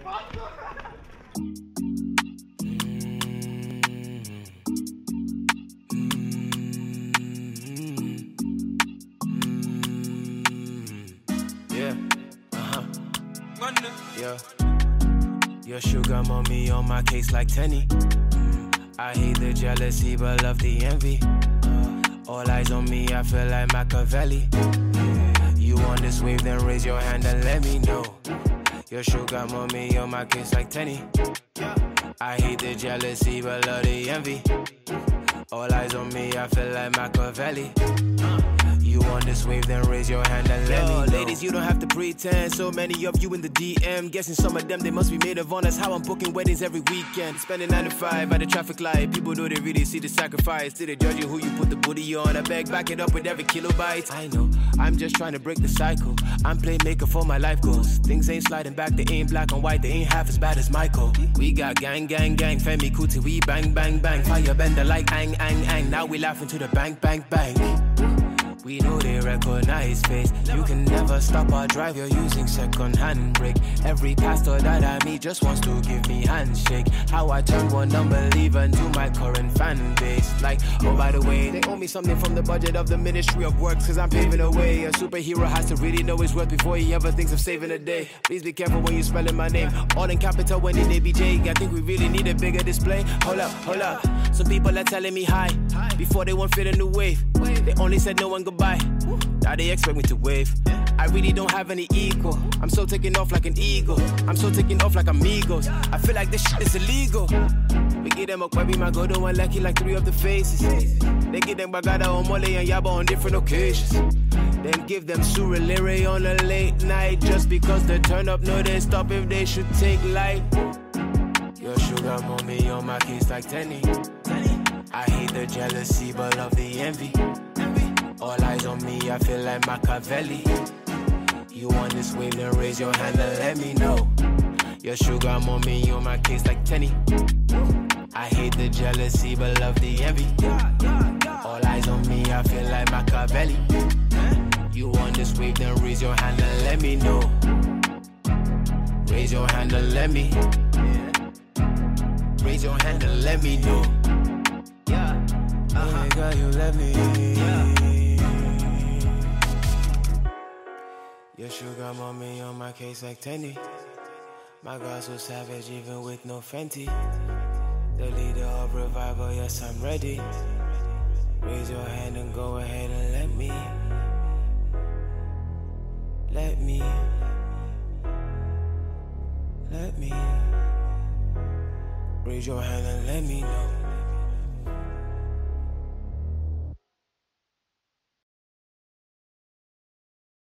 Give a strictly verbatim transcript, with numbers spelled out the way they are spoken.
Yeah, uh-huh. Yeah. Your sugar mommy on my case like Tenny. I hate the jealousy but love the envy. All eyes on me, I feel like Machiavelli. You on this wave, then raise your hand and let me know. Your sugar mommy on my case like Tenny. I hate the jealousy but love the envy. All eyes on me, I feel like Machiavelli. You on this wave, then raise your hand and let Yo, me know. Ladies, you don't have to pretend. So many of you in the D M. Guessing some of them, they must be made of honors. How I'm booking weddings every weekend. Spending nine to five at the traffic light. People know they really see the sacrifice. Did they judge you who you put the booty on? I beg, back it up with every kilobyte. I know, I'm just trying to break the cycle. I'm playmaker for my life goals. Things ain't sliding back, they ain't black and white. They ain't half as bad as Michael. We got gang, gang, gang. Femi Kuti, we bang, bang, bang. Fire bender like ang, ang, ang. Now we laughing to the bang, bang, bang. We know they recognize face. You can never stop or drive, you're using second-hand brake. Every pastor that I meet just wants to give me handshake. How I turn one unbeliever into my current fan base. Like, oh by the way, they owe me something from the budget of the Ministry of Works, cause I'm paving the way. A superhero has to really know his worth before he ever thinks of saving a day. Please be careful when you're spelling my name. All in capital when in A B J. I think we really need a bigger display. Hold up, hold up. Some people are telling me hi before they won't fit a new wave. They only said no one goodbye. Now they expect me to wave. I really don't have any equal. I'm so taking off like an eagle. I'm so taking off like amigos. I feel like this shit is illegal. We get them up where we might go to one lucky like three of the faces. They get them bagada on Mole and Yaba on different occasions. Then give them Surulere on a late night. Just because they turn up, no they stop if they should take light. Your sugar mommy on my case like Tenny. I hate the jealousy but love the envy. All eyes on me, I feel like Machiavelli. You on this wave, then raise your hand and let me know. Your sugar mommy on my case like Tenny. I hate the jealousy but love the envy. All eyes on me, I feel like Machiavelli. You on this wave, then raise your hand and let me know. Raise your hand and let me. Raise your hand and let me know. Yeah, uh-huh. Hey girl, you let me. Yeah. Your sugar mommy on my case like Tenny. My girl so savage even with no Fenty. The leader of revival, yes I'm ready. Raise your hand and go ahead and let me. Let me. Let me. Raise your hand and let me know.